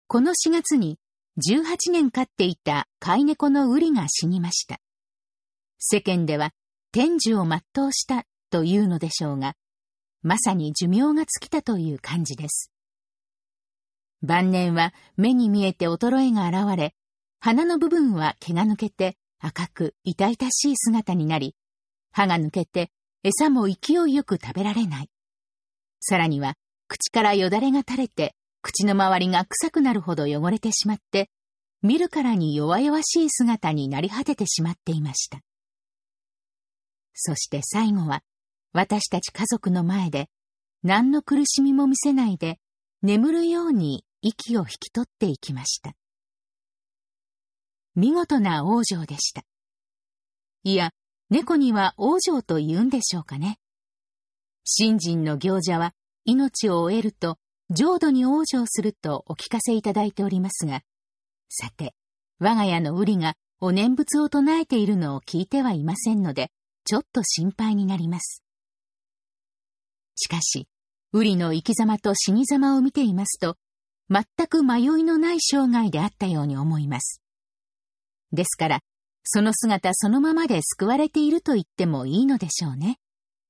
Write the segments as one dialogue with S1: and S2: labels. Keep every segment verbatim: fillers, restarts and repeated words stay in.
S1: このしがつにじゅうはちねん飼っていた飼い猫のウリが死にました。世間では天寿を全うしたというのでしょうが、まさに寿命が尽きたという感じです。晩年は目に見えて衰えが現れ、鼻の部分は毛が抜けて赤く痛々しい姿になり、歯が抜けて餌も勢いよく食べられない。さらには口からよだれが垂れて、口の周りが臭くなるほど汚れてしまって、見るからに弱々しい姿になり果ててしまっていました。そして最後は、私たち家族の前で、何の苦しみも見せないで、眠るように息を引き取っていきました。見事な往生でした。いや、猫には往生と言うんでしょうかね。信心の行者は、命を終えると、浄土に往生するとお聞かせいただいておりますが、さて、我が家のウリがお念仏を唱えているのを聞いてはいませんので、ちょっと心配になります。しかし、ウリの生き様と死に様を見ていますと、全く迷いのない生涯であったように思います。ですから、その姿そのままで救われていると言ってもいいのでしょうね。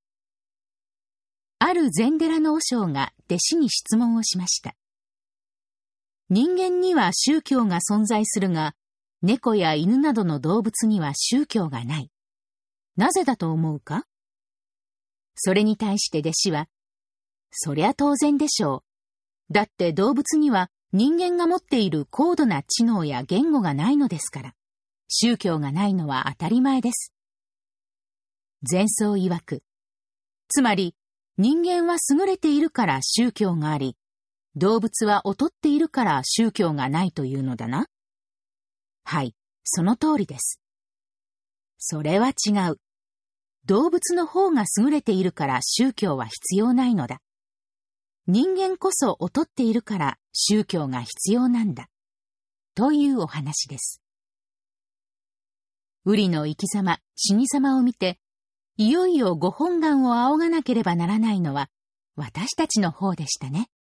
S1: ある禅寺の和尚が弟子に質問をしました。人間には宗教が存在するが、猫や犬などの動物には宗教がない。なぜだと思うか？それに対して弟子は、そりゃ当然でしょう。だって動物には人間が持っている高度な知能や言語がないのですから、宗教がないのは当たり前です。禅僧曰く、つまり人間は優れているから宗教があり、動物は劣っているから宗教がないというのだな。はい、その通りです。それは違う。動物の方が優れているから宗教は必要ないのだ。人間こそ劣っているから宗教が必要なんだ。というお話です。ウリの生き様、死に様を見て、いよいよご本願を仰がなければならないのは私たちの方でしたね。